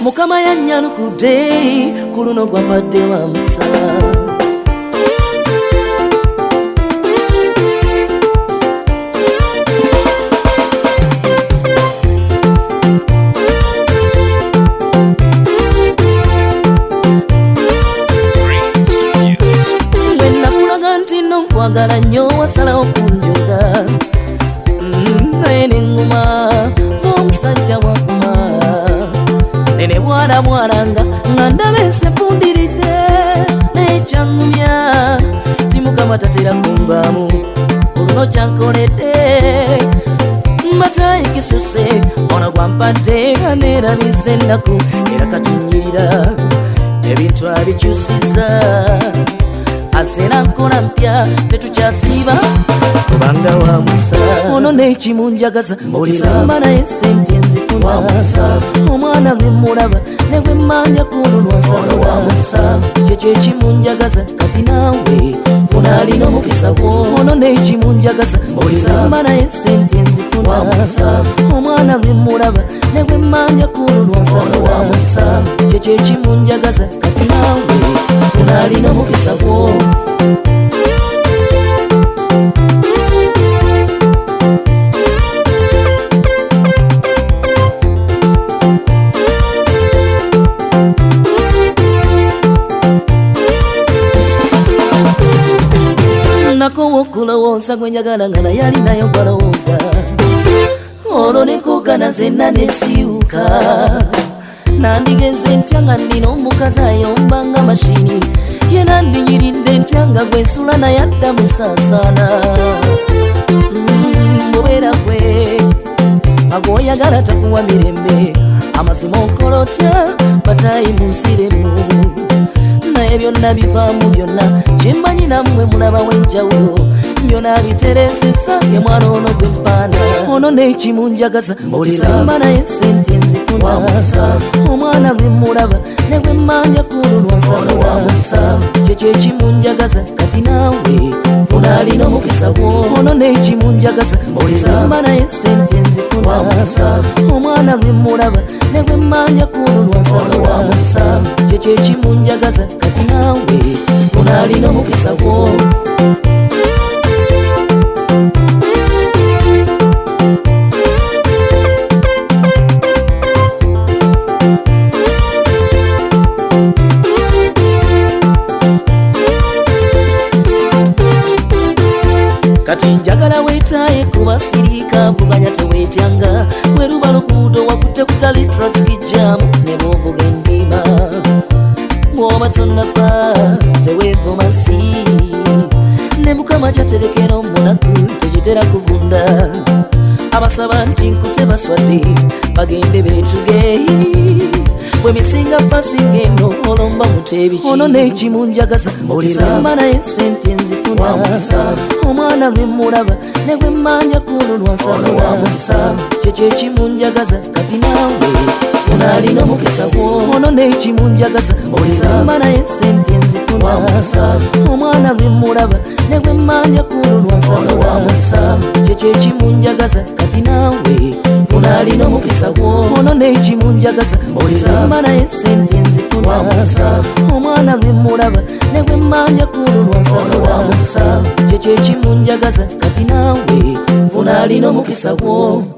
Mukama yannyanukudde ku luno gwapadde wa musa. Nkwagala nnyo wasalawo kunjoga naye neŋŋuma ng'omusajja wakuma nene bwalamwalanga nga ndaba ensepundiridde naye kyaŋŋumya ti Mukama tatera kunvaamu oluno kyankoledde mbatayi kisuse ono gwampadde nga neerabisa ennaku era katinyirira ebintu abikyusiza asera nkola mpya tetukyasiiba kubanga wa musa. Ono nekimunjagaza olisamba naye sente nzifuna omwana lwe mulaba ne gwe mmanja kuno lwasasula kyekyo ekimunjagaza kati naawe funa alina omukisa gwo. Ono nekimunjagaza olisamba naye sente nzifuna omwana lwe mulaba ne gwe mmanja kuno lwasasula kyekyo ekimunjagaza kati naawe funa alina omukisa gwo. Nakowa okulowooza gwe njagala nga naye alinayo gwalowooza olwo nekogana zenna nesiiwuka nandigeze ntya nga nnina omukazi ayomba nga mashini ye nandinyiridde ntya nga gwe nsula naye adda musaasaana mubeera gwe ag'oyagala takuwa mirembe amazima okola otya batayi munsiremu naye byonna bivaamu byonna kyemmanyi nammwe mulaba w'enjawulo byonna bitereesesa ye mwana ono gwe mpaana. Ono nekimunjagaza olisamba naye sente nzifuna omwana lwe mulaba ne gwe mmanja kuno lwansasula kyekyo ekimunjagaza kati naawe funa alina omukisa gwo. Ono nekimunjagaza olisamba naye sente nzifuna omwana lwe mulaba ne gwe mmanja kuno lwansasula kyekyo ekimunjagaza kati naawe funa alina omukisa gwo. Kati njagala weetaaye kubasirika vuganya teweetyanga weruba luguudo wakutte kutali traffic jam ne bw'ovuga endima bw'oba tonnafa teweevuma si ne Mukama kyaterekera omunaku tekitera kuvunda abasaba nti nkute baswadde bagende beetugeyi bwe misinga pasinga eno olomba muteebiki. Ono nekimunjagaza olisamba naye sente nzifuna omwana lwe mulaba ne gwe mmanja kuno lwansasula kyekyo ekimunjagaza kati naawe funa alina omukisa gwo. Ono nekimunjagaza olisamba naye sente nzifuna omwana lwe mulaba ne gwe mmanja kuno lwansasula kyekyo ekimunjagaza kati naawe funa alina omukisa gwo. Ono nekimunjagaza olisamba naye sente nzifuna omwana lwe mulaba ne gwe mmanja kuno lwansasula kyekyo ekimunjagaza kati naawe funa alina omukisa gwo.